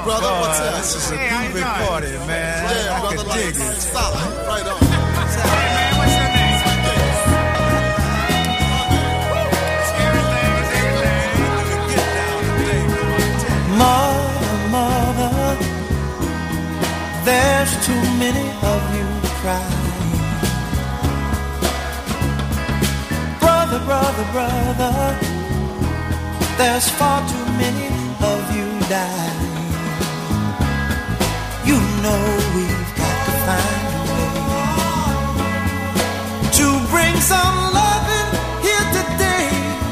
brother. What's up? This is a groovy party, man. Yeah, I brother. can dig it. Solid. Right on. Hey, man, what's your name? Mother, there's too many of you crying. Brother, there's far too many of you dying. You know we've got to find a way to bring some loving here today.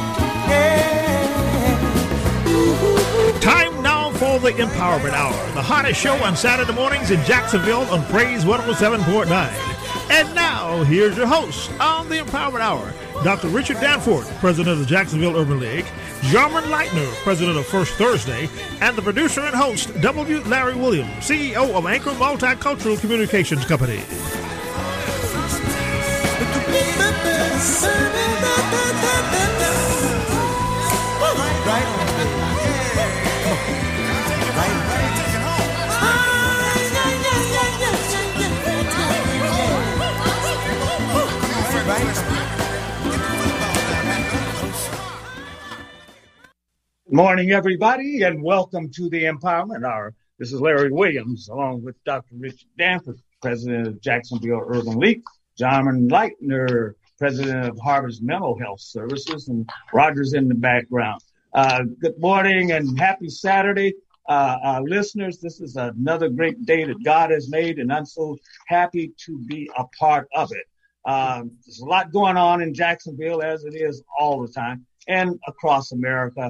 Yeah. Time now for the Empowerment Hour, the hottest show on Saturday mornings in Jacksonville on Praise 107.9. And now, here's your host on the Empowerment Hour, Dr. Richard Danforth, president of the Jacksonville Urban League, Jarman Leitner, president of First Thursday, and the producer and host, W. Larry Williams, CEO of Anchor Multicultural Communications Company. Morning, everybody, and welcome to the Empowerment Hour. This is Larry Williams, along with Dr. Richard Danforth, president of Jacksonville Urban League, Jarman Leitner, president of Harvard's Mental Health Services, and Roger's in the background. Good morning and happy Saturday. Listeners, this is another great day that God has made, and I'm so happy to be a part of it. There's a lot going on in Jacksonville, as it is all the time, and across America.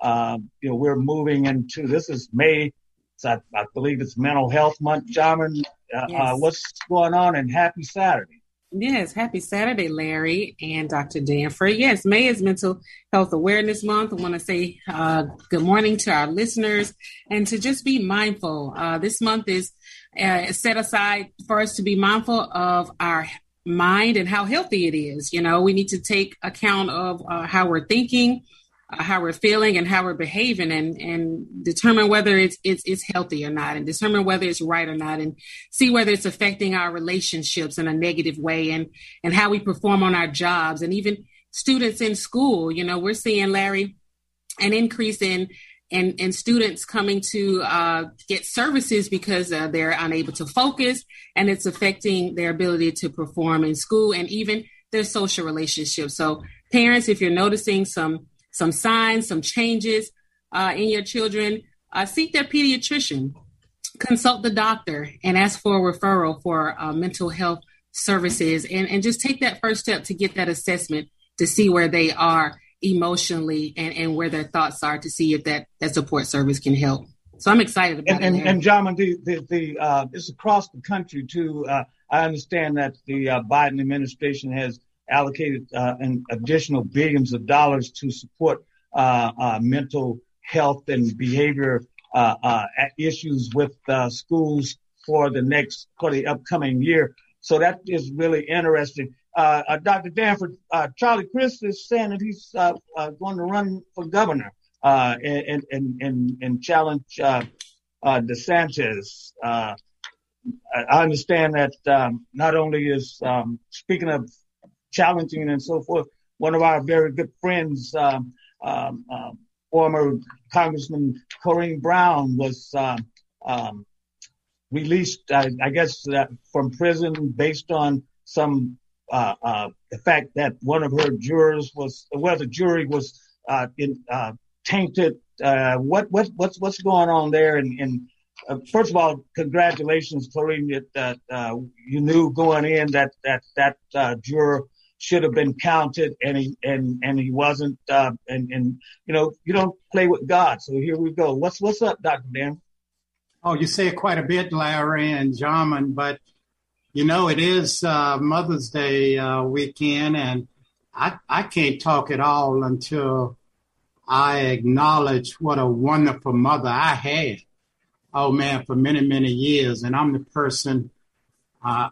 We're moving into, this is May, so I believe it's Mental Health Month. Jarman, Yes. What's going on, and happy Saturday. Yes, happy Saturday, Larry and Dr. Danforth. Yes, May is Mental Health Awareness Month. I want to say good morning to our listeners and to just be mindful. This month is set aside for us to be mindful of our mind and how healthy it is. You know, we need to take account of how we're thinking, how we're feeling, and how we're behaving, and determine whether it's healthy or not, and determine whether it's right or not, and see whether it's affecting our relationships in a negative way, and how we perform on our jobs, and even students in school. You know, we're seeing, Larry, an increase in students coming to get services because they're unable to focus, and it's affecting their ability to perform in school and even their social relationships. So parents, if you're noticing some signs, some changes in your children, seek their pediatrician, consult the doctor, and ask for a referral for mental health services, and just take that first step to get that assessment to see where they are emotionally and where their thoughts are, to see if that support service can help. So I'm excited about it. And Jarman, it's across the country too. I understand that the Biden administration has allocated an additional billions of dollars to support mental health and behavior issues with schools for the upcoming year. So that is really interesting. Dr. Danforth, Charlie Crist is saying that he's going to run for governor and challenge DeSantis. I understand that not only is, speaking of challenging and so forth, one of our very good friends, former Congressman Corrine Brown, was released, I guess, from prison based on some the fact that one of her jurors the jury was tainted. What's going on there? And first of all, congratulations, Corrine, that you knew going in that juror should have been counted, and he wasn't. And you know, you don't play with God. So here we go. What's up, Dr. Dan? Oh, you say it quite a bit, Larry and Jarman, but you know, it is Mother's Day weekend, and I can't talk at all until I acknowledge what a wonderful mother I had. Oh man, for many, many years. And I'm the person that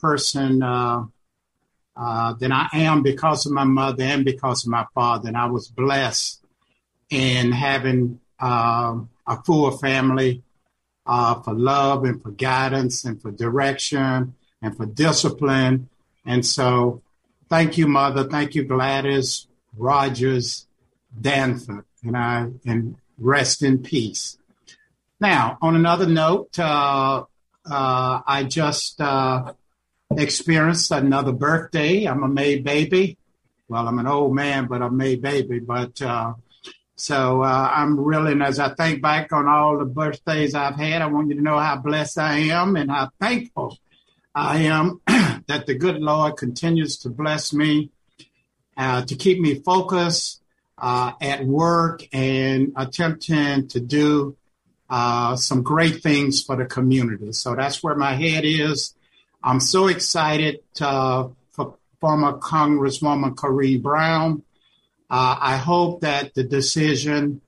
I am because of my mother and because of my father. And I was blessed in having a full family for love and for guidance and for direction and for discipline. And so thank you, Mother. Thank you, Gladys Rogers Danforth. And rest in peace. Now, on another note, I just experienced another birthday. I'm a May baby. Well, I'm an old man, but I'm a May baby. But so I'm really, and as I think back on all the birthdays I've had, I want you to know how blessed I am and how thankful I am that the good Lord continues to bless me, to keep me focused at work and attempting to do some great things for the community. So that's where my head is. I'm so excited for former Congresswoman Corrine Brown. I hope that the decision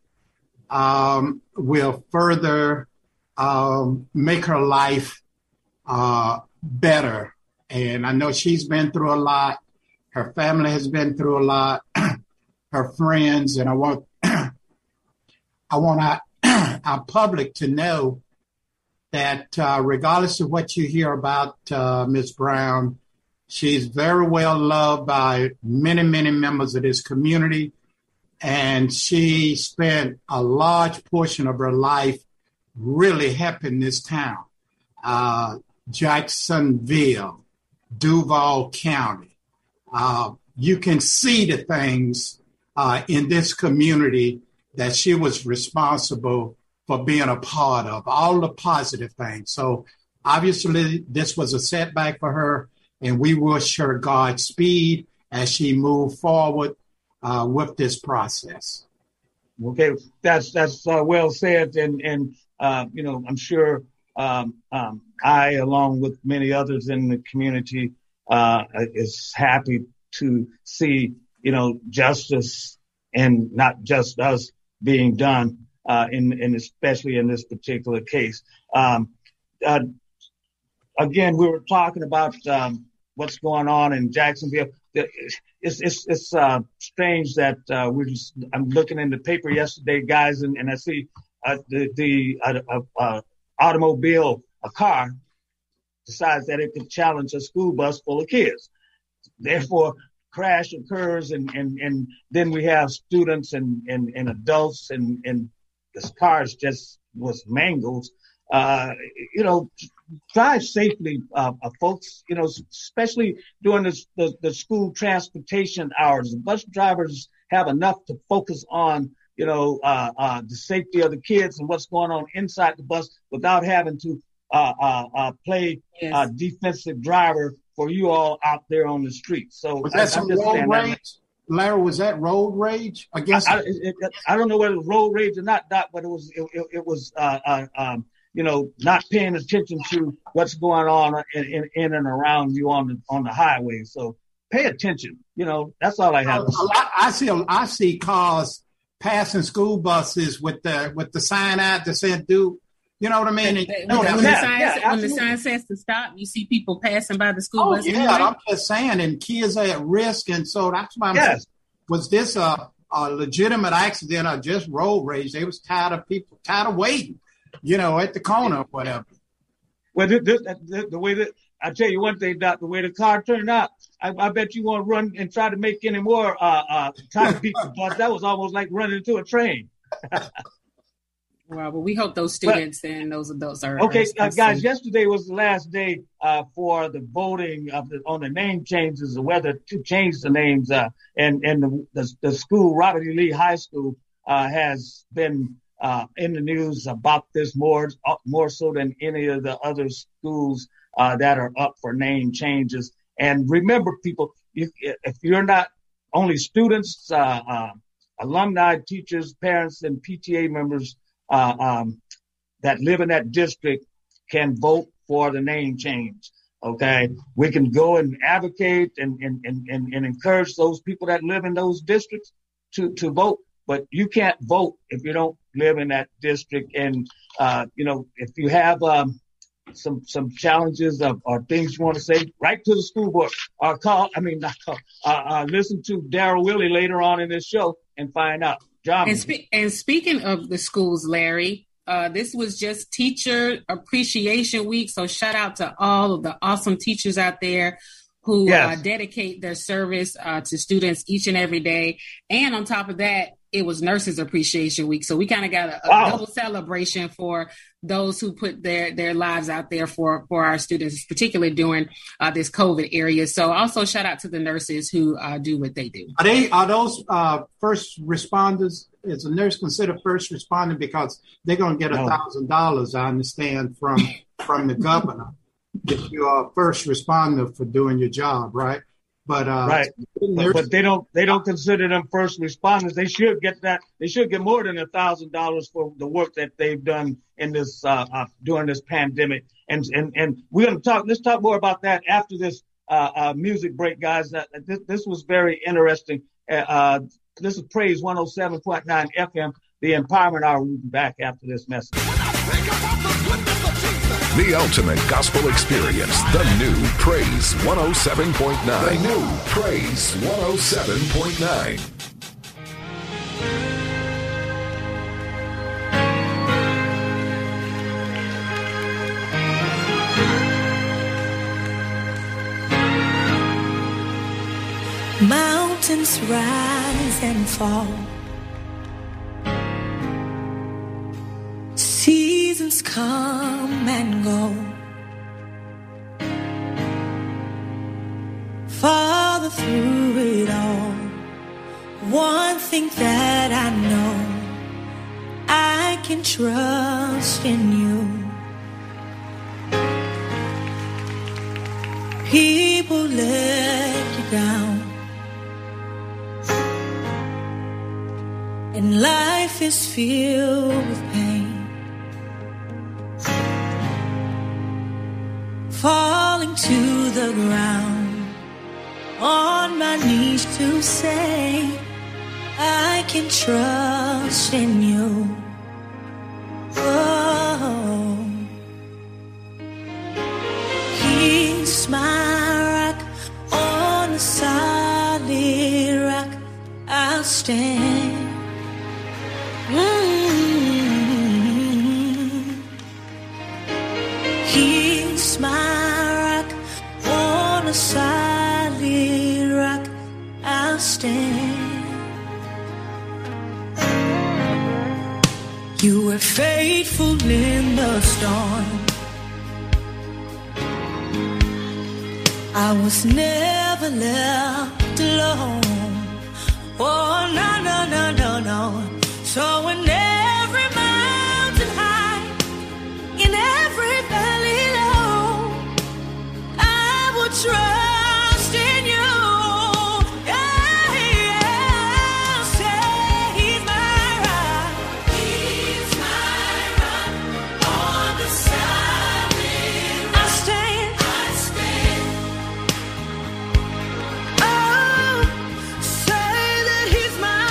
will further make her life better. And I know she's been through a lot. Her family has been through a lot. Her friends, and I want our public to know that regardless of what you hear about Ms. Brown, she's very well loved by many, many members of this community, and she spent a large portion of her life really helping this town, Jacksonville, Duval County. You can see the things in this community that she was responsible for being a part of, all the positive things. So obviously this was a setback for her, and we wish her Godspeed as she moved forward with this process. Okay, that's well said, and I'm sure I, along with many others in the community, is happy to see justice, and not just us, being done in especially in this particular case. Again, we were talking about what's going on in Jacksonville. It's strange that I'm looking in the paper yesterday, guys, and I see the automobile, a car, decides that it could challenge a school bus full of kids. Therefore, crash occurs, and then we have students and adults, and this car just was mangled. Drive safely, folks, especially during the school transportation hours. The bus drivers have enough to focus on, the safety of the kids and what's going on inside the bus without having to play defensive driver for you all out there on the street. So was that some road rage? Larry, was that road rage? I guess I don't know whether it was road rage or not, Doc, but it was not paying attention to what's going on in and around you on the highway. So pay attention. That's all I have. I see cars passing school buses with the sign out that said "do." You know what I mean? When the sign says to stop, you see people passing by the school bus. Yeah, I'm just saying, and kids are at risk, and so that's why I'm saying, was this a legitimate accident or just road rage? They was tired of waiting, at the corner or whatever. Well, the way that I tell you one thing, Doc, the way the car turned out, I bet you won't run and try to make any more try to beat the bus. That was almost like running into a train. Well, but we hope those students and those adults are okay, are guys. Yesterday was the last day for the voting on the name changes, or whether to change the names. And the school, Robert E. Lee High School, has been in the news about this more so than any of the other schools that are up for name changes. And remember, people, if you're not only students, alumni, teachers, parents, and PTA members that live in that district can vote for the name change. Okay, we can go and advocate and encourage those people that live in those districts to vote, but you can't vote if you don't live in that district. And if you have some challenges or things you want to say, write to the school board or listen to Darrell Willie later on in this show and find out. And speaking of the schools, Larry, This was just Teacher Appreciation Week. So shout out to all of the awesome teachers out there who dedicate their service to students each and every day. And on top of that, it was Nurses Appreciation Week. So we kind of got a double celebration for those who put their lives out there for our students, particularly during this COVID area. So also shout out to the nurses who do what they do. Are those first responders? Is a nurse considered first responder because they're going to get $1,000, I understand, from the governor if you are a first responder for doing your job, right? But but they don't consider them first responders. They should get that. They should get more than $1,000 for the work that they've done in this during this pandemic. And we're going to talk. Let's talk more about that after this music break, guys. This was very interesting. This is Praise 107.9 FM, the Empowerment Hour. We'll be back after this message. The ultimate gospel experience. The new Praise 107.9. The new Praise 107.9. Mountains rise and fall. Seasons come and go. Father, through it all, one thing that I know, I can trust in you. People let you down, and life is filled with pain. Falling to the ground, on my knees to say, I can trust in you. Oh, He's my rock, on a solid rock I'll stand. He's my rock, on a solid rock I'll stand. You were faithful in the storm, I was never left alone. Oh, no, no, no, no, no. So in every mountain high, in every valley low, I will trust in you. Yeah, yeah. Say He's my rock. He's my rock. On the solid rock I stand. I stand. Oh, say that He's my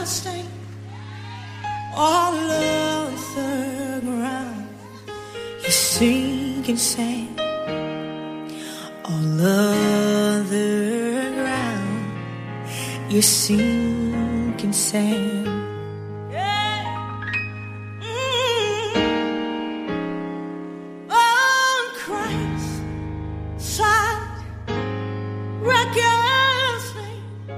everlasting. All of the ground is sinking sand. All of the ground is sinking sand. On Christ side, recklessly,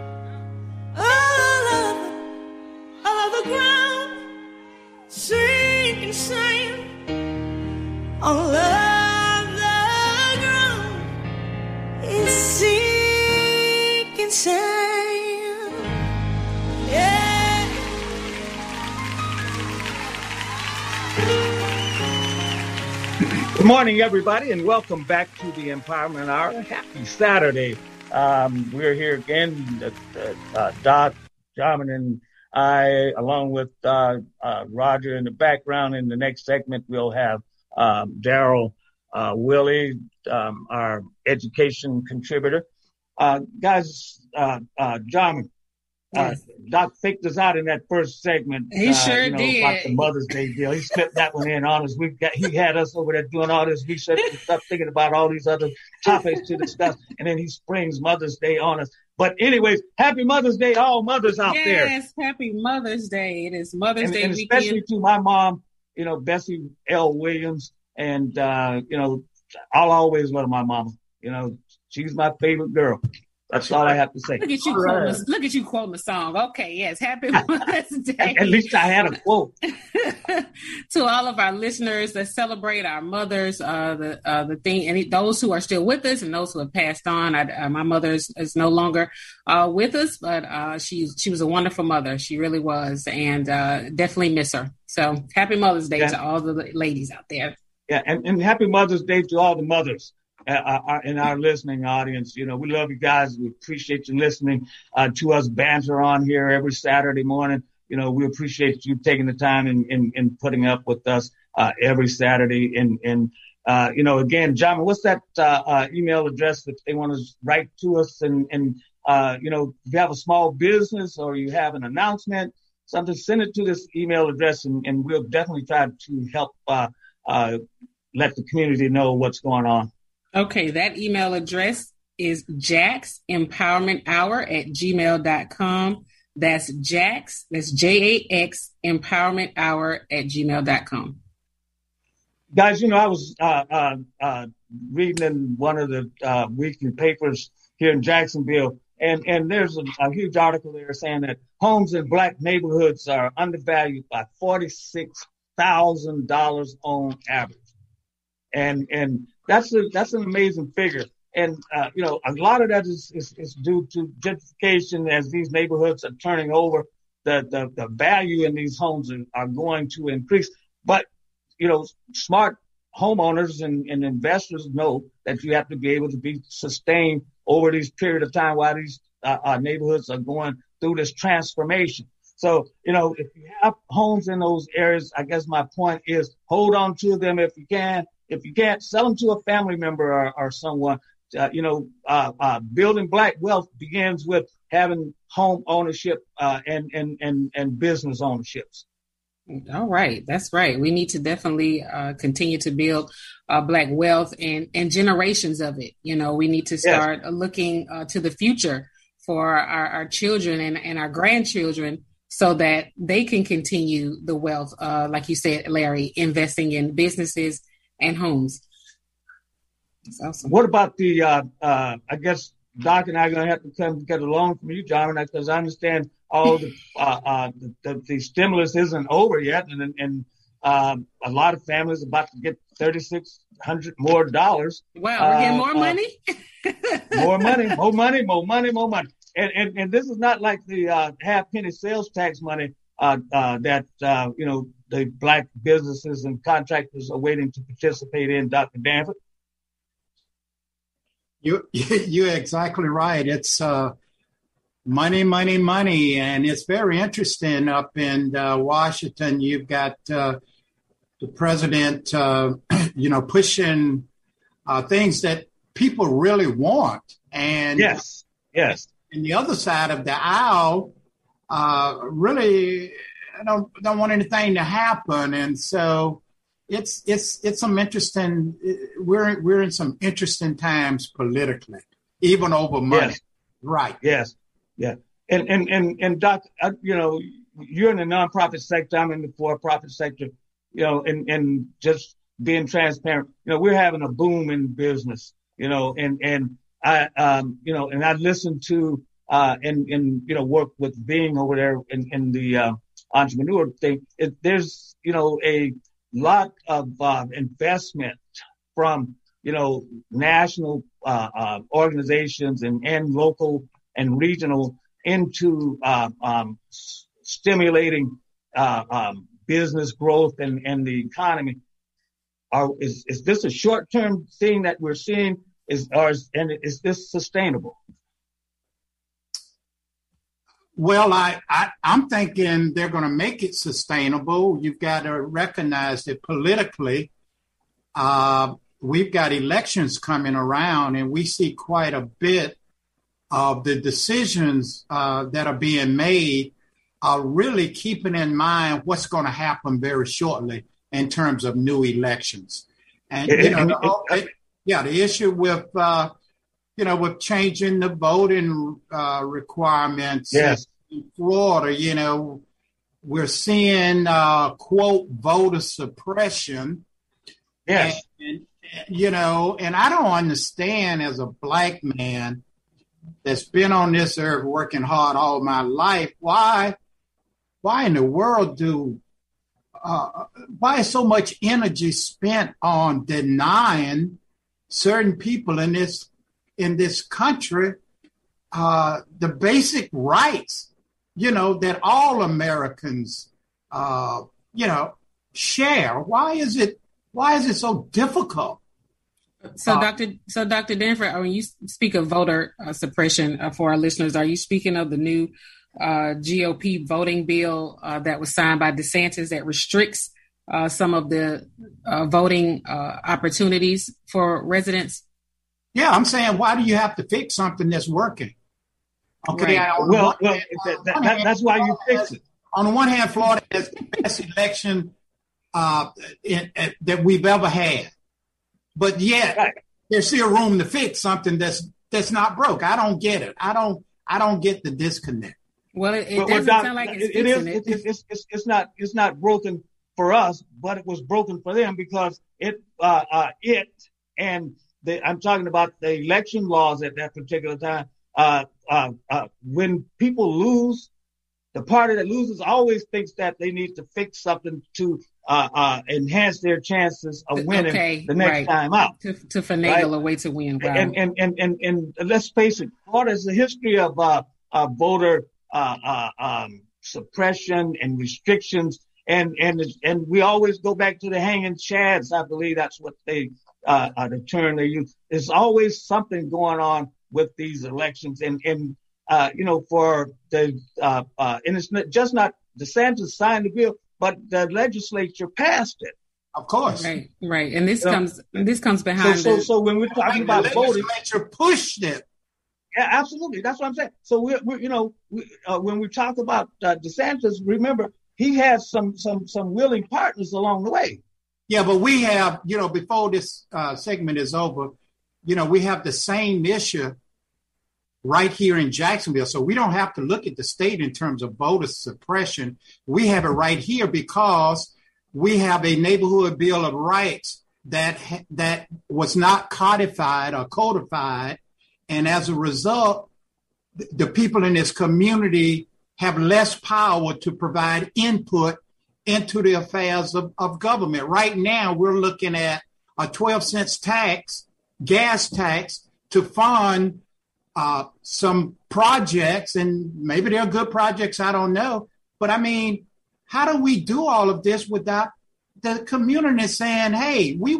all of the ground sinking sand. All of the ground is sinking sand. Yeah. Good morning, everybody, and welcome back to the Empowerment Hour. Happy Saturday. We're here again, Doc, Jarman, and I, along with Roger in the background. In the next segment, we'll have Daryl Willie, our education contributor. Guys, Jarman, Doc faked us out in that first segment. He sure did. About the Mother's Day deal. He slipped that one in on us. He had us over there doing all this research and stuff, thinking about all these other topics to discuss, and then he springs Mother's Day on us. But anyways, happy Mother's Day, all mothers out there. Yes, happy Mother's Day. It is Mother's Day and weekend. Especially to my mom, Bessie L. Williams, and I'll always love my mama. She's my favorite girl. That's all I have to say. Look at you quoting the song. Okay, yes, happy Mother's Day. At least I had a quote. To all of our listeners that celebrate our mothers, the thing, and those who are still with us and those who have passed on. My mother is no longer with us, but she was a wonderful mother. She really was, and definitely miss her. So happy Mother's Day to all the ladies out there. Yeah, and happy Mother's Day to all the mothers in our listening audience. We love you guys. We appreciate you listening to us banter on here every Saturday morning. We appreciate you taking the time and putting up with us every Saturday. And again, John, what's that email address that they want to write to us? And if you have a small business or you have an announcement, something, send it to this email address, and we'll definitely try to help let the community know what's going on. Okay, that email address is jaxempowermenthour@gmail.com. That's Jax, that's JAX empowermenthour@gmail.com. Guys, I was reading in one of the weekly papers here in Jacksonville, and there's a huge article there saying that homes in black neighborhoods are undervalued by $46,000 on average. And that's an amazing figure. And, a lot of that is due to gentrification. As these neighborhoods are turning over, the value in these homes are going to increase. But, smart homeowners and investors know that you have to be able to be sustained over this period of time while these neighborhoods are going through this transformation. So, if you have homes in those areas, I guess my point is hold on to them if you can. If you can't, sell them to a family member or someone. Building black wealth begins with having home ownership and business ownerships. All right. That's right. We need to definitely continue to build black wealth and generations of it. We need to start looking to the future for our children and our grandchildren so that they can continue the wealth, like you said, Larry, investing in businesses and homes. That's awesome. What about the, I guess Doc and I are going to have to come get a loan from you, John, because I understand all the stimulus isn't over yet. And a lot of families are about to get $3,600 more dollars. Wow, we're getting more money? More money. And this is not like the half-penny sales tax money that, the black businesses and contractors are waiting to participate in, Dr. Danforth. You're exactly right. It's money, and it's very interesting up in Washington. You've got the president, pushing things that people really want, and yes. And the other side of the aisle, really don't want anything to happen. And so it's some interesting. We're in some interesting times politically, even over money. Yes. Right. Yes. Yeah. And Doc, you're in the nonprofit sector. I'm in the for-profit sector. And just being transparent. We're having a boom in business. And I listen to and work with being over there in the entrepreneur thing. There's a lot of investment from national organizations and local and regional into stimulating business growth and the economy. Is this a short-term thing that we're seeing? Is this sustainable? Well, I'm thinking they're going to make it sustainable. You've got to recognize that politically, we've got elections coming around, and we see quite a bit of the decisions that are being made are really keeping in mind what's going to happen very shortly in terms of new elections. And, the issue with, with changing the voting requirements yes. in Florida, we're seeing, quote, voter suppression. Yes. And I don't understand as a Black man that's been on this earth working hard all my life, why in the world why is so much energy spent on denying certain people in this country the basic rights, that all Americans, share? Why is it so difficult? So, Dr. Danforth, when you speak of voter suppression for our listeners, are you speaking of the new GOP voting bill that was signed by DeSantis that restricts some of the voting opportunities for residents? Yeah, I'm saying, why do you have to fix something that's working? Okay, right. That's why you fix it. On the one hand, Florida has the best election that we've ever had. But yet, right. There's still room to fix something that's not broke. I don't get it. I don't get the disconnect. Well, it doesn't sound like it's fixing it. It's not broken for us, but it was broken for them because I'm talking about the election laws at that particular time. When people lose, the party that loses always thinks that they need to fix something to enhance their chances of winning the next time out. To finagle a way to win. Wow. And let's face it, Florida has a history of voter suppression and restrictions, and we always go back to the hanging chads. I believe that's what the term they use. There's always something going on with these elections, and for the and it's just not DeSantis signed the bill, but the legislature passed it. Of course, right, and this comes behind. So when we're talking about voting, the legislature pushed it. Yeah, absolutely. That's what I'm saying. So when we talk about DeSantis, remember he has some willing partners along the way. Yeah, but we have, before this segment is over, we have the same issue right here in Jacksonville. So we don't have to look at the state in terms of voter suppression. We have it right here because we have a neighborhood bill of rights that was not codified or codified. And as a result, the people in this community have less power to provide input into the affairs of government. Right now, we're looking at a 12-cent tax, gas tax, to fund some projects, and maybe they're good projects, I don't know. But I mean, how do we do all of this without the community saying, hey, why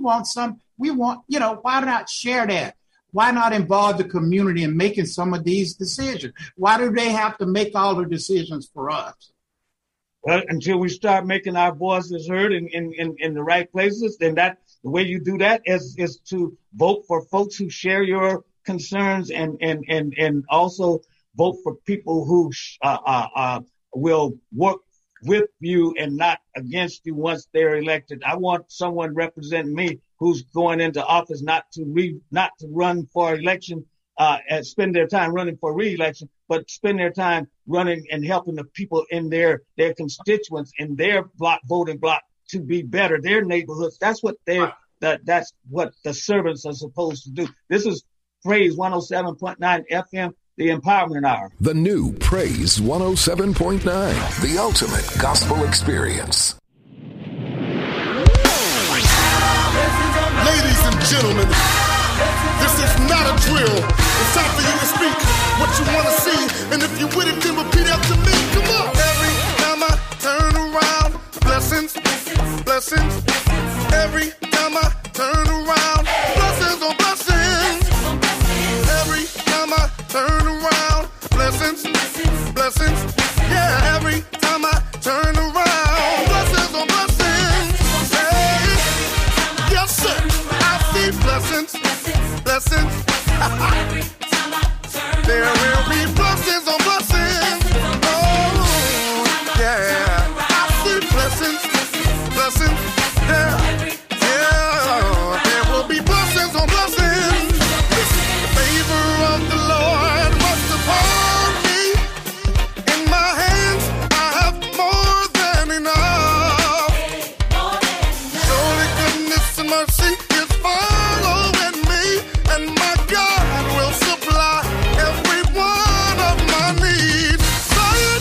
not share that? Why not involve the community in making some of these decisions? Why do they have to make all the decisions for us? Well, until we start making our voices heard in the right places, then the way you do that is to vote for folks who share your concerns and also vote for people who will work with you and not against you once they're elected. I want someone representing me who's going into office not to run for election and spend their time running for re-election, but spend their time running and helping the people in their constituents in their voting block to be better, their neighborhoods. That's what that's what the servants are supposed to do. This is Praise 107.9 FM, the Empowerment Hour. The new Praise 107.9, the ultimate gospel experience. Ladies and gentlemen, this is not a drill. It's time for you to speak what you want to see. And if you with it, then repeat after me. Come on. Every time I turn around, blessings, blessings. Every time I turn around, blessings on blessings. Every time I turn around, blessings, blessings. Yeah, every time I turn around, blessings on blessings. Hey, yes, sir. I see blessings, blessings. There will be blessings on blessings. Oh, yeah. I see blessings, blessings. Yeah, yeah. There will be blessings on blessings. The favor of the Lord rests upon me. In my hands, I have more than enough. Surely goodness and mercy is following me, and my God will supply every one of my needs. Say it.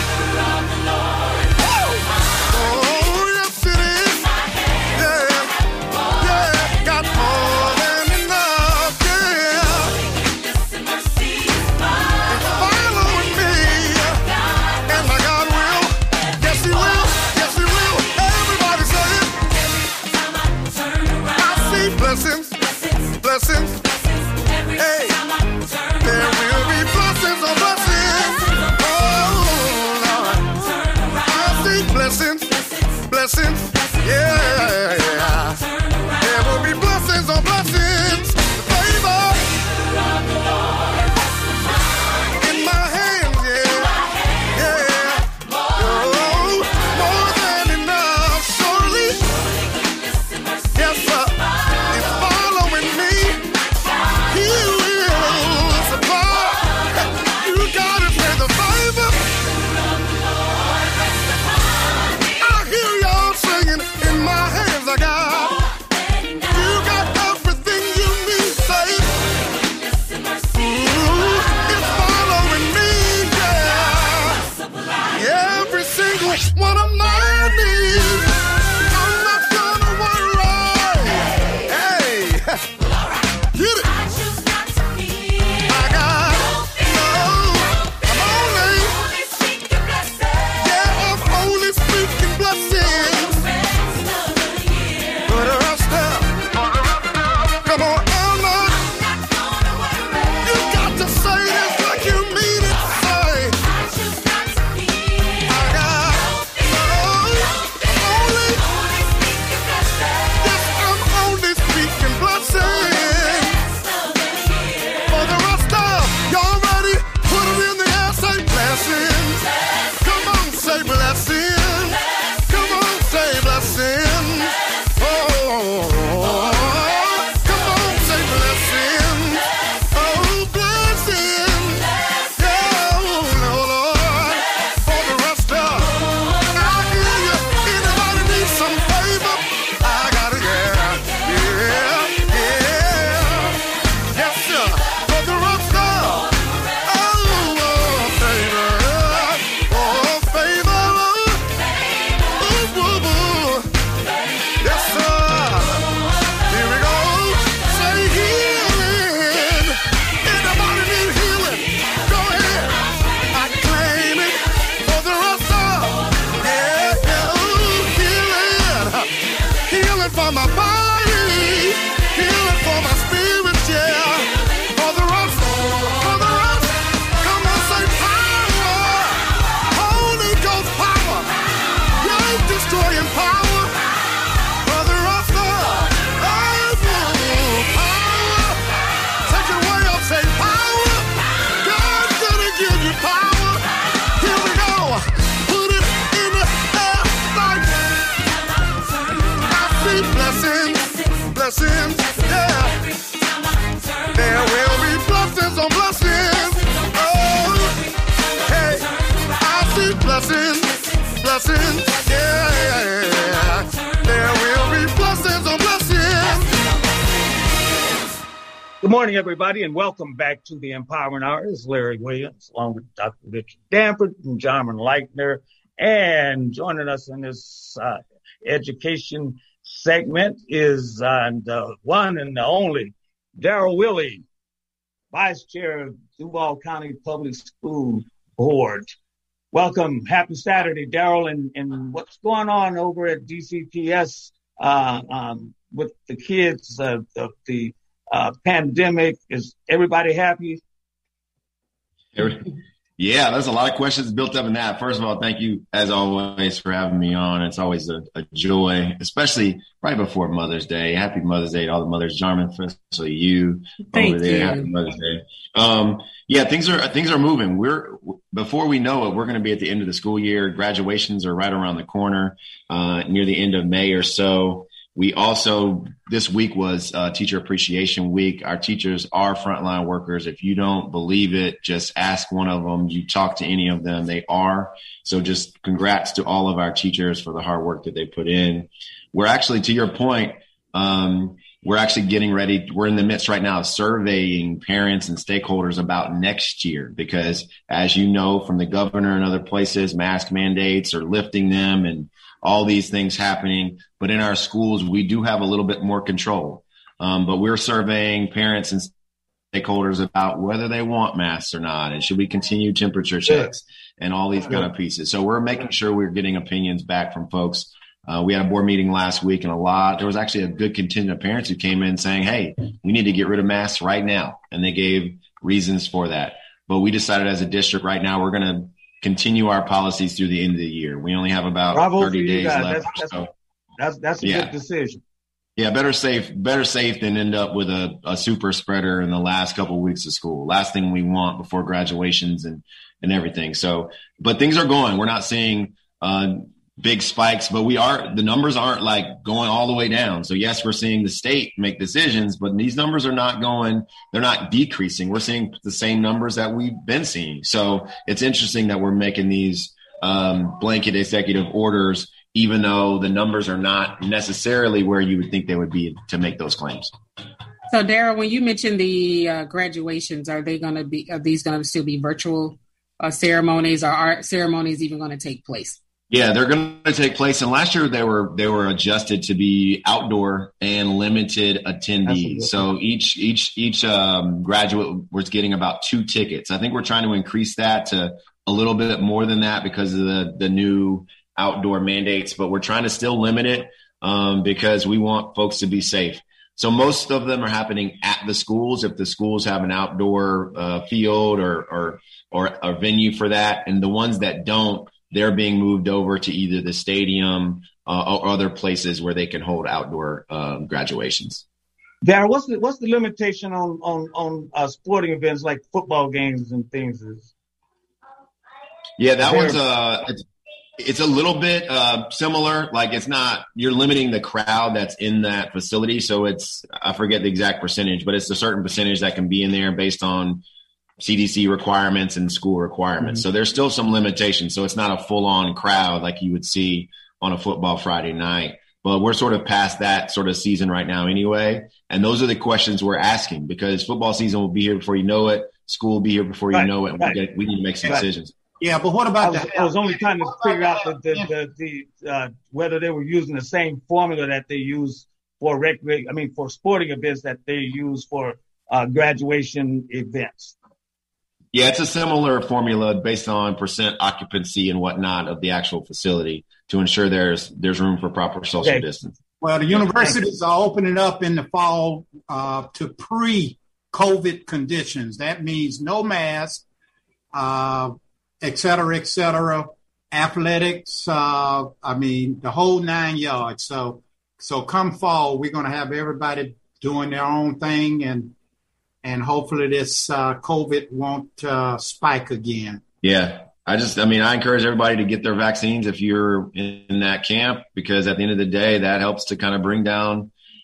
Oh, yes it is. Yeah, yeah, got more than enough. Yeah, it's following me, and my God will. Yes, He will. Yes, He will. Everybody say it. I see blessings, blessings. Hey, there will be blessings on blessings. Oh, Lord. I see blessings, blessings. Yeah, yeah. There will be blessings on blessings. The favor in my hands, yeah. Yeah. Oh, more than enough, surely. Yes, sir. It's following me. He will supply. You gotta say the favor. I hear y'all singing. In my hands I got. You got everything you need, say. Ooh, it's following me, yeah. Every single one of my needs. I'm not gonna worry. Hey, get it. I got I'm only speaking blessings. Put a rest down. Come on, Alma. You got to say this like you mean it. Say, I got blessings, yeah. There will be blessings on blessings. Oh, hey, I see blessings, blessings, yeah. There will be blessings on blessings. Good morning, everybody, and welcome back to the Empowerment Hour. This is Larry Williams, along with Dr. Richard Danford and Jarman Leitner. And joining us in this education segment is the one and the only Darrell Willey, Vice Chair of Duval County Public School Board. Welcome. Happy Saturday, Darrell. And what's going on over at DCPS with the kids of the pandemic? Is everybody happy? Yeah, there's a lot of questions built up in that. First of all, thank you, as always, for having me on. It's always a joy, especially right before Mother's Day. Happy Mother's Day to all the mothers. Jarman, especially you over there. Happy Mother's Day. Yeah, things are moving. Before we know it, we're going to be at the end of the school year. Graduations are right around the corner, near the end of May or so. We also, this week was Teacher Appreciation Week. Our teachers are frontline workers. If you don't believe it, just ask one of them. You talk to any of them, they are. So just congrats to all of our teachers for the hard work that they put in. We're actually, to your point, we're actually getting ready. We're in the midst right now of surveying parents and stakeholders about next year because, as you know, from the governor and other places, mask mandates are lifting them and all these things happening. But in our schools, we do have a little bit more control. But we're surveying parents and stakeholders about whether they want masks or not. And should we continue temperature checks and all these kind of pieces. So we're making sure we're getting opinions back from folks. We had a board meeting last week and there was actually a good contingent of parents who came in saying, hey, we need to get rid of masks right now. And they gave reasons for that. But we decided as a district right now, we're going to continue our policies through the end of the year. We only have about 30 days left. That's a good decision. Yeah, better safe than end up with a super spreader in the last couple of weeks of school. Last thing we want before graduations and everything. So, but things are going. We're not seeing big spikes, but the numbers aren't like going all the way down. So yes, we're seeing the state make decisions, but these numbers are not they're not decreasing. We're seeing the same numbers that we've been seeing. So it's interesting that we're making these blanket executive orders, even though the numbers are not necessarily where you would think they would be to make those claims. So Darrell, when you mentioned the graduations, are these going to still be virtual ceremonies, or are ceremonies even going to take place? Yeah, they're going to take place. And last year they were adjusted to be outdoor and limited attendees. So each graduate was getting about 2 tickets. I think we're trying to increase that to a little bit more than that because of the new outdoor mandates. But we're trying to still limit it because we want folks to be safe. So most of them are happening at the schools. If the schools have an outdoor field or a venue for that, and the ones that don't, they're being moved over to either the stadium or other places where they can hold outdoor graduations. Darrell, what's the limitation on sporting events like football games and things? Yeah, that one's it's a little bit similar. Like you're limiting the crowd that's in that facility. So I forget the exact percentage, but it's a certain percentage that can be in there based on CDC requirements and school requirements. Mm-hmm. So there's still some limitations. So it's not a full on crowd like you would see on a football Friday night, but we're sort of past that sort of season right now anyway. And those are the questions we're asking because football season will be here before you know it. School will be here before you know it. And we need to make some decisions. Yeah, but what about I was only trying to figure out the whether they were using the same formula that they use for for sporting events that they use for graduation events. Yeah, it's a similar formula based on percent occupancy and whatnot of the actual facility to ensure there's room for proper social distance. Well, the universities are opening up in the fall to pre-COVID conditions. That means no mask, et cetera, athletics, the whole 9 yards. So come fall, we're going to have everybody doing their own thing and hopefully this COVID won't spike again. Yeah. I encourage everybody to get their vaccines if you're in that camp, because at the end of the day, that helps to kind of bring down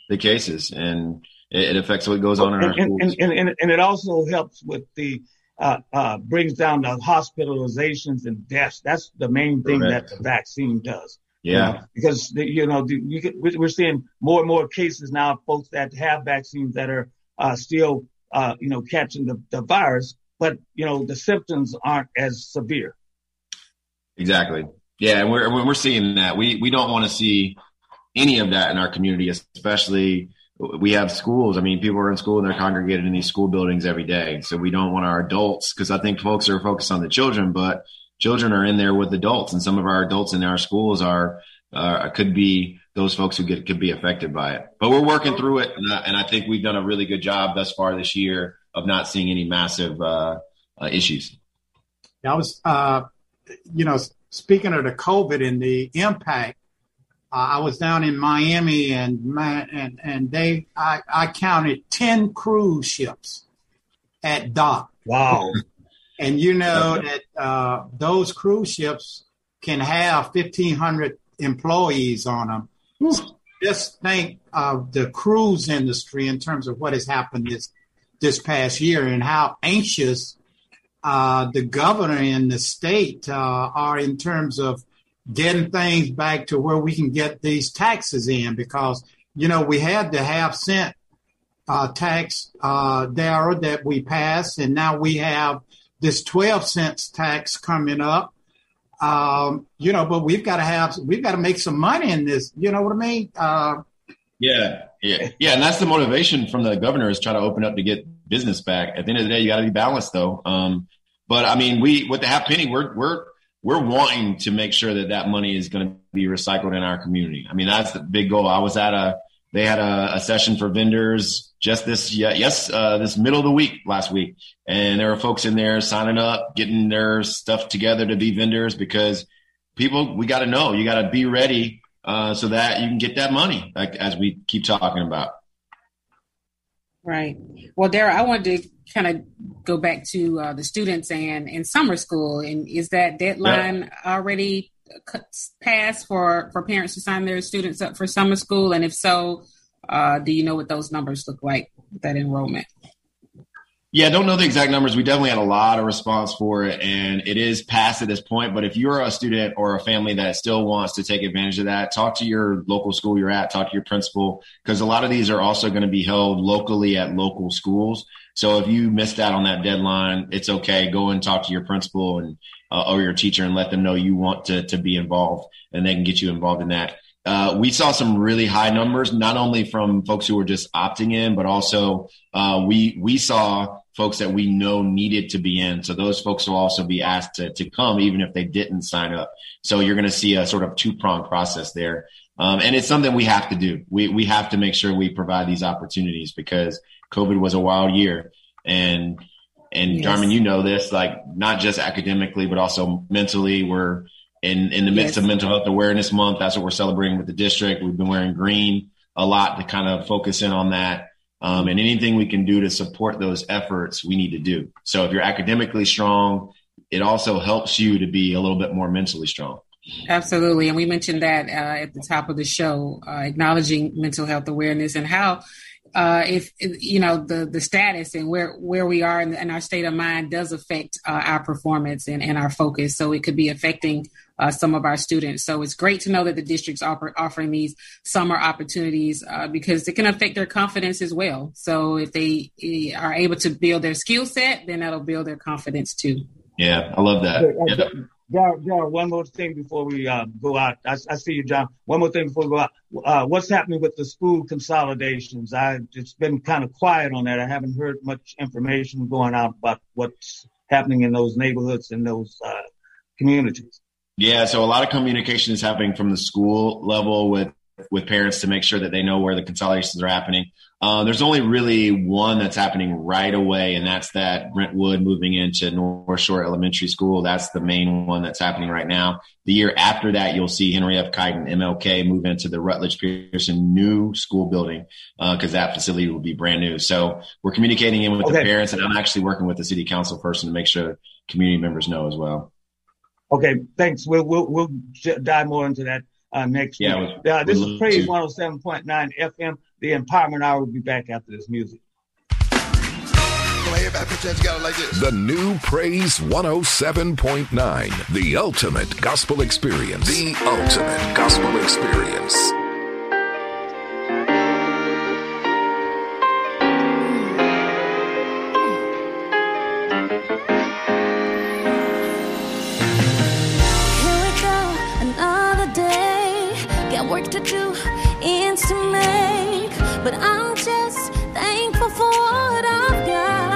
the cases, and it affects what goes on in our schools. And it also helps with the brings down the hospitalizations and deaths. That's the main thing that the vaccine does. Yeah, because we're seeing more and more cases now of folks that have vaccines that are still catching the virus, but the symptoms aren't as severe. Exactly. Yeah, and we're seeing that. We don't want to see any of that in our community, especially we have schools. I mean, people are in school and they're congregated in these school buildings every day. So we don't want our adults, because I think folks are focused on the children, but children are in there with adults, and some of our adults in our schools could be those folks who could be affected by it. But we're working through it, and I think we've done a really good job thus far this year of not seeing any massive issues. I was, speaking of the COVID and the impact, I was down in Miami, and I counted 10 cruise ships at dock. Wow. And that those cruise ships can have 1,500 employees on them. Just think of the cruise industry in terms of what has happened this past year and how anxious the governor and the state are in terms of getting things back to where we can get these taxes in, because, we had the half-cent tax there that we passed, and now we have this 12 cents tax coming up, but we've got to make some money in this. You know what I mean? Yeah. And that's the motivation from the governor, is try to open up to get business back. At the end of the day, you got to be balanced though. But I mean, with the half penny, we're wanting to make sure that money is going to be recycled in our community. I mean, that's the big goal. I was they had a session for vendors just this middle of the week last week. And there were folks in there signing up, getting their stuff together to be vendors, because we got to know, you got to be ready so that you can get that money, like as we keep talking about. Right. Well, Dara, I wanted to kind of go back to the students and summer school. And is that deadline already passed for parents to sign their students up for summer school? And if so, do you know what those numbers look like, that enrollment? Yeah, I don't know the exact numbers. We definitely had a lot of response for it, and it is past at this point. But if you're a student or a family that still wants to take advantage of that, talk to your local school you're at, talk to your principal, because a lot of these are also going to be held locally at local schools. So if you missed out on that deadline, it's okay. Go and talk to your principal and or your teacher and let them know you want to be involved, and they can get you involved in that. We saw some really high numbers, not only from folks who were just opting in, but also we saw folks that we know needed to be in. So those folks will also be asked to come, even if they didn't sign up. So you're going to see a sort of two-pronged process there. And it's something we have to do. We have to make sure we provide these opportunities, because COVID was a wild year. And yes. Jarman, you know this, like not just academically, but also mentally. We're in the midst of Mental Health Awareness Month. That's what we're celebrating with the district. We've been wearing green a lot to kind of focus in on that. And anything we can do to support those efforts, we need to do. So if you're academically strong, it also helps you to be a little bit more mentally strong. Absolutely. And we mentioned that at the top of the show, acknowledging mental health awareness and how if the status and where we are in our state of mind does affect our performance and our focus. So it could be affecting some of our students. So it's great to know that the district's offering these summer opportunities because it can affect their confidence as well. So if they are able to build their skill set, then that'll build their confidence too. Yeah, I love that. John, one more thing before we go out. I see you, John. One more thing before we go out. What's happening with the school consolidations? It's been kind of quiet on that. I haven't heard much information going out about what's happening in those neighborhoods and those communities. Yeah, so a lot of communication is happening from the school level with parents to make sure that they know where the consolidations are happening. There's only really one that's happening right away, and that's that Brentwood moving into North Shore Elementary School. That's the main one that's happening right now. The year after that, you'll see Henry F. Kite and MLK move into the Rutledge Pearson new school building because that facility will be brand new. So we're communicating in with the parents, and I'm actually working with the city council person to make sure community members know as well. Okay, thanks. We'll dive more into that next week. This is Praise 107.9 FM. The Empowerment Hour will be back after this music. Everybody put your hands together like this. The new Praise 107.9, the ultimate gospel experience. The ultimate gospel experience. Here we go, another day. Got work to do, ends to make, but I'm just thankful for what I've got.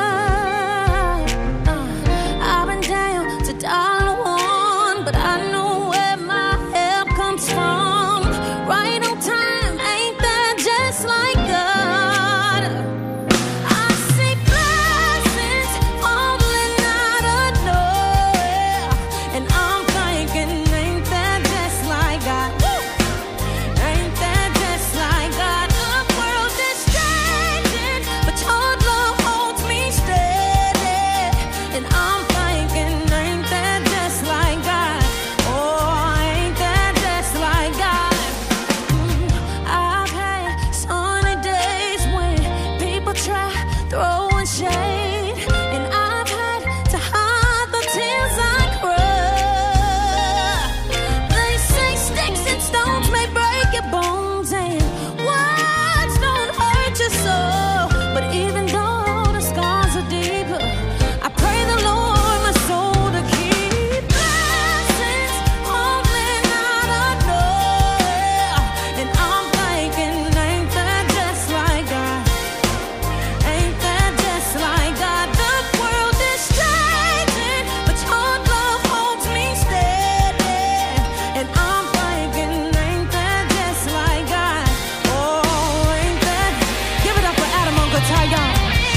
I've been down to $1, but I know where my help comes from. Right on time, ain't that just like God? I see blessings falling out of nowhere, and I'm thinking, ain't that just like God? Woo! Ain't that just like God? The world is changing, but your love holds me steady, and I'm thinking, ain't that just like God? Oh, ain't that just like God? I've had sunny days when people try throwing shade, and I've had to hide the tears I cry. They say sticks and stones may break your bones, and words don't hurt your soul. But even though the scars are deep, I pray the Lord my soul to keep. Blessings falling out of nowhere, and I'm thinking, ain't that just like God? Ain't that just like God? The world is changing, but your love holds me steady, and I'm thinking, ain't that just like God? Oh, ain't that? Give it up for Adam on guitar, y'all.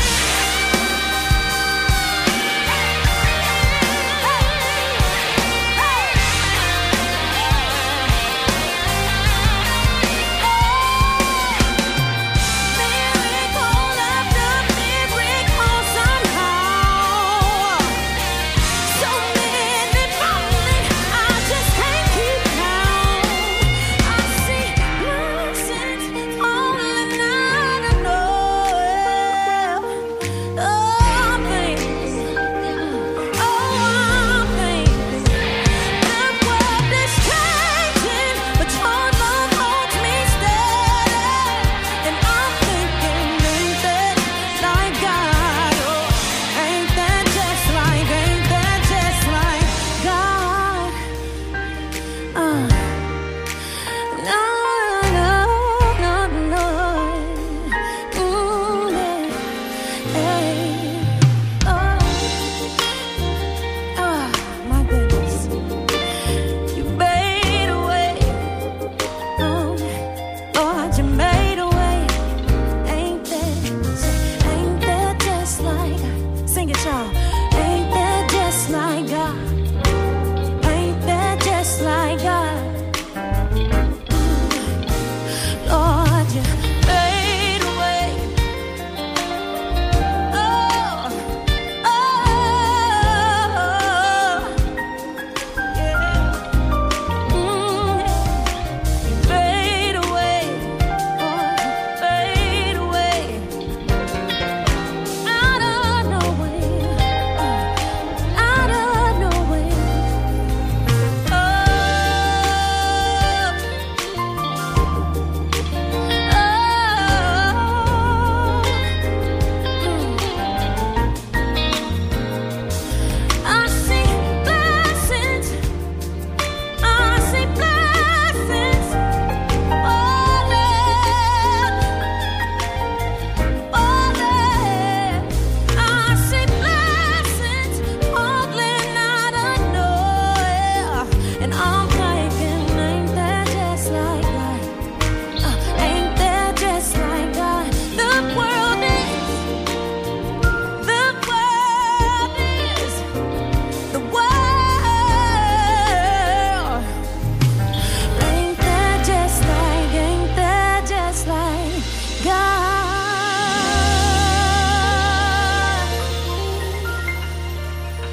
Miracle after miracle somehow. So many falling, I just can't keep count. I see blessings falling out of nowhere. Oh, things. Oh, things. The world is changing, but your love holds me steady, and I'm thinking, ain't that like God? Oh, ain't that just like God? No, no. Hey. Oh, my goodness. You made a way. Lord, you made a way. Ain't that just like God? Sing it, y'all. Ain't that just like God? Ain't that just like God?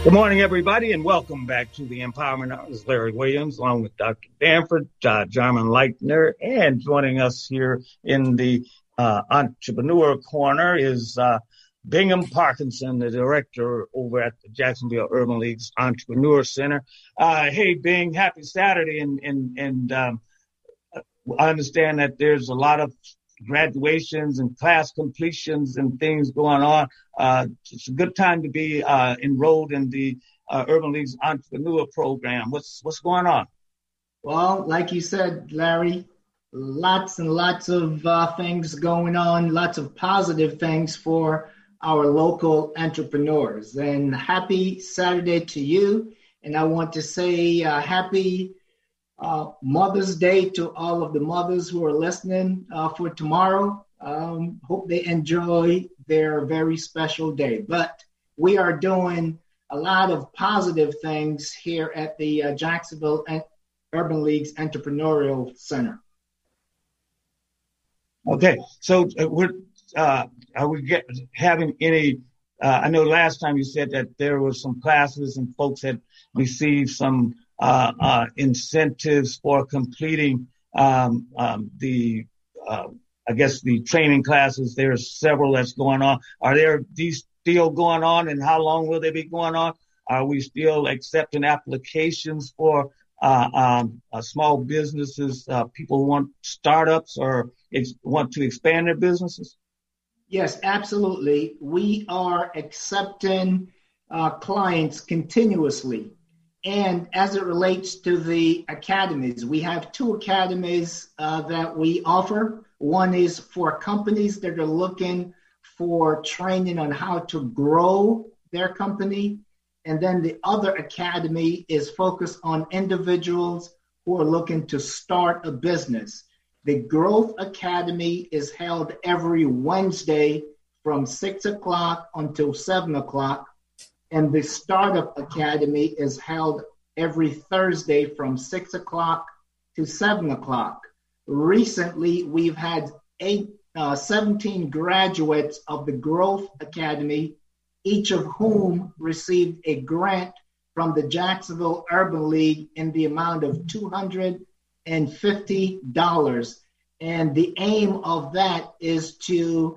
Good morning, everybody, and welcome back to the Empowerment Hour. This is Larry Williams, along with Dr. Danford, Jarman Leitner, and joining us here in the Entrepreneur Corner is Bingham Parkinson, the director over at the Jacksonville Urban League's Entrepreneur Center. Hey, Bing, happy Saturday, and I understand that there's a lot of graduations and class completions and things going on. It's a good time to be enrolled in the Urban League's Entrepreneur Program. What's going on? Well, like you said, Larry, lots and lots of things going on, lots of positive things for our local entrepreneurs. And happy Saturday to you. And I want to say happy Mother's Day to all of the mothers who are listening for tomorrow. Hope they enjoy their very special day. But we are doing a lot of positive things here at the Jacksonville Urban League's Entrepreneurial Center. Okay, so are we having any? I know last time you said that there were some classes and folks had received some incentives for completing the training classes. There's several that's going on. Are there these still going on, and how long will they be going on? Are we still accepting applications for small businesses? People want startups or want to expand their businesses? Yes, absolutely. We are accepting clients continuously. And as it relates to the academies, we have two academies that we offer. One is for companies that are looking for training on how to grow their company. And then the other academy is focused on individuals who are looking to start a business. The Growth Academy is held every Wednesday from 6 o'clock until 7 o'clock. And the Startup Academy is held every Thursday from 6 o'clock to 7 o'clock. Recently, we've had 17 graduates of the Growth Academy, each of whom received a grant from the Jacksonville Urban League in the amount of $250. And the aim of that is to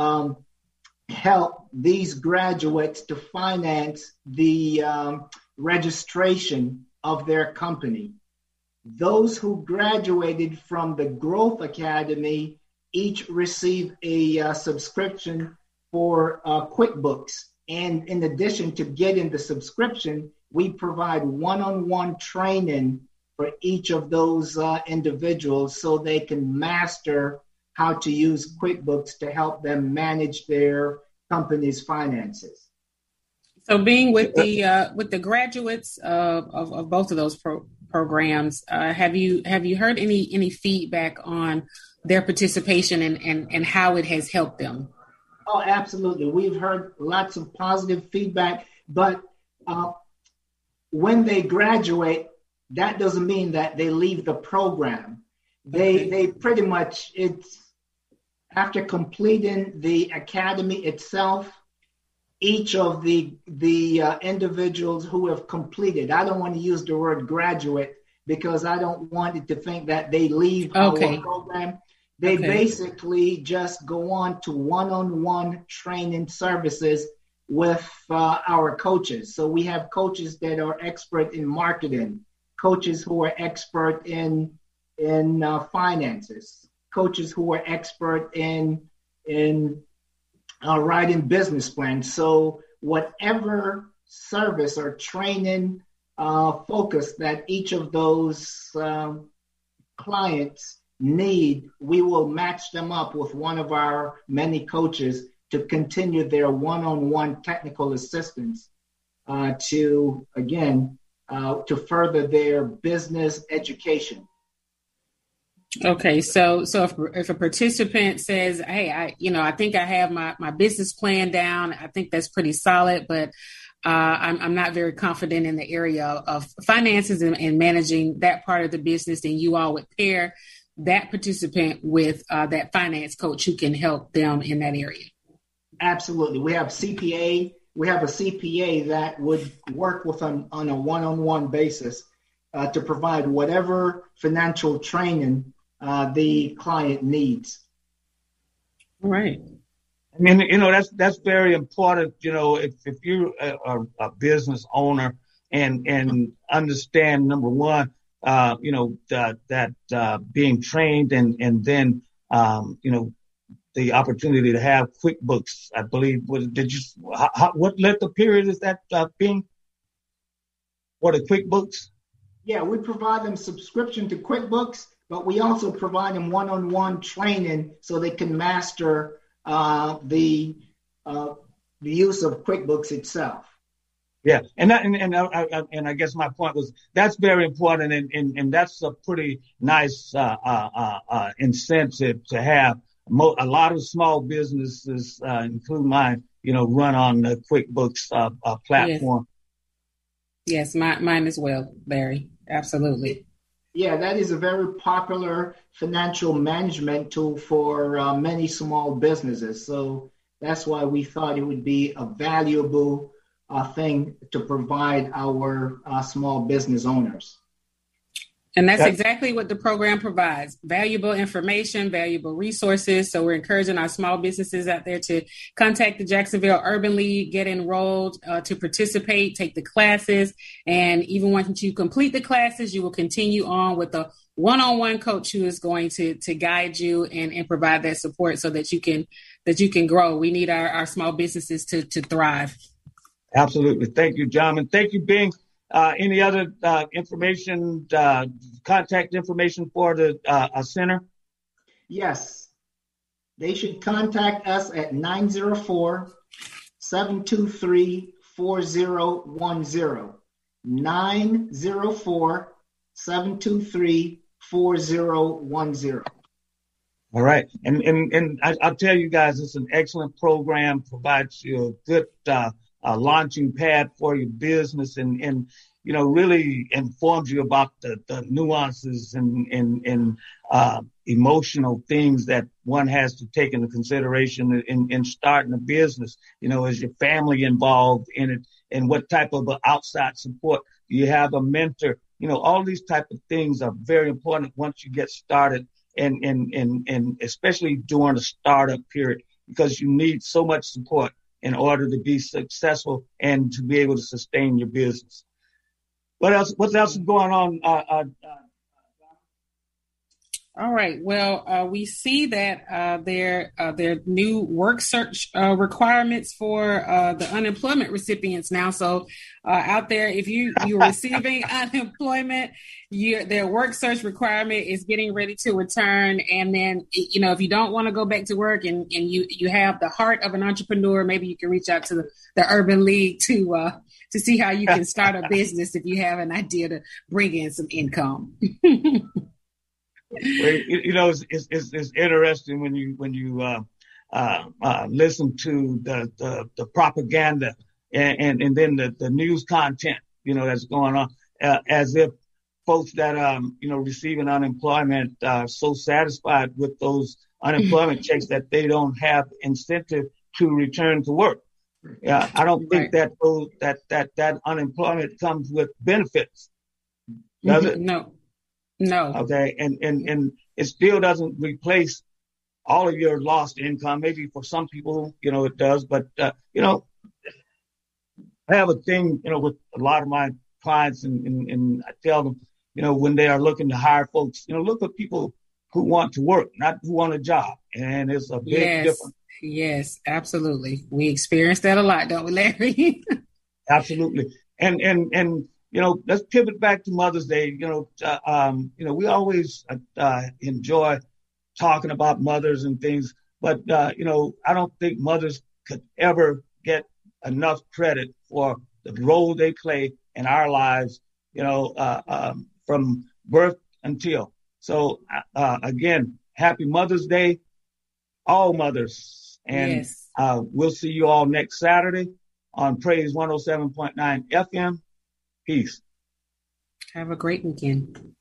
help these graduates to finance the registration of their company. Those who graduated from the Growth Academy each receive a subscription for QuickBooks. And in addition to getting the subscription, we provide one-on-one training for each of those individuals so they can master how to use QuickBooks to help them manage their company's finances. So, being with the graduates of both of those programs, have you heard any feedback on their participation and how it has helped them? Oh, absolutely. We've heard lots of positive feedback, but when they graduate, that doesn't mean that they leave the program. They pretty much, it's after completing the academy itself, each of the individuals who have completed, I don't want to use the word graduate because I don't want it to think that they leave our program. They basically just go on to one-on-one training services with our coaches. So we have coaches that are expert in marketing, coaches who are expert in finances, coaches who are expert in writing business plans. So whatever service or training focus that each of those clients need, we will match them up with one of our many coaches to continue their one-on-one technical assistance to further their business education. Okay, so if a participant says, "Hey, I think I have my business plan down. I think that's pretty solid, but I'm not very confident in the area of finances and managing that part of the business," then you all would pair that participant with that finance coach who can help them in that area. Absolutely. We have CPA we have a CPA that would work with them on a one-on-one basis to provide whatever financial training the client needs. All right. I mean, that's very important. If you're a business owner and understand, number one, that being trained and then, the opportunity to have QuickBooks, I believe, what length of period is that being for the QuickBooks? Yeah, we provide them subscription to QuickBooks, but we also provide them one-on-one training so they can master the use of QuickBooks itself. Yeah, and I guess my point was that's very important, and that's a pretty nice incentive to have. A lot of small businesses, including mine, run on the QuickBooks platform. Yes, mine as well, Larry. Absolutely. Yeah, that is a very popular financial management tool for many small businesses. So that's why we thought it would be a valuable thing to provide our small business owners. And that's exactly what the program provides. Valuable information, valuable resources. So we're encouraging our small businesses out there to contact the Jacksonville Urban League, get enrolled to participate, take the classes. And even once you complete the classes, you will continue on with a one-on-one coach who is going to guide you and provide that support so that you can grow. We need our small businesses to thrive. Absolutely. Thank you, John. And thank you, Bing. Any other information, contact information for the center? Yes. They should contact us at 904-723-4010. 904-723-4010. All right. And I'll tell you guys, it's an excellent program, provides you a good launching pad for your business and really informs you about the nuances and emotional things that one has to take into consideration in starting a business. Is your family involved in it, and what type of outside support? Do you have a mentor? All these type of things are very important once you get started, and especially during the startup period, because you need so much support in order to be successful and to be able to sustain your business. What else is going on? All right. Well, we see that there are new work search requirements for the unemployment recipients now. So out there, if you're receiving unemployment, their work search requirement is getting ready to return. And then, if you don't want to go back to work and you have the heart of an entrepreneur, maybe you can reach out to the Urban League to see how you can start a business if you have an idea to bring in some income. It's interesting when you listen to the propaganda and then the news content that's going on, as if folks that receiving unemployment are so satisfied with those unemployment checks that they don't have incentive to return to work. Yeah, I don't think that unemployment comes with benefits, does it? No. Okay, and it still doesn't replace all of your lost income. Maybe for some people, it does, but I have a thing, with a lot of my clients, and I tell them, when they are looking to hire folks, look at people who want to work, not who want a job, and it's a big difference. Yes, absolutely. We experience that a lot, don't we, Larry? Absolutely, and. Let's pivot back to Mother's Day. We always enjoy talking about mothers and things, but, I don't think mothers could ever get enough credit for the role they play in our lives, from birth until. So, again, happy Mother's Day, all mothers. And we'll see you all next Saturday on Praise 107.9 FM. Peace. Have a great weekend.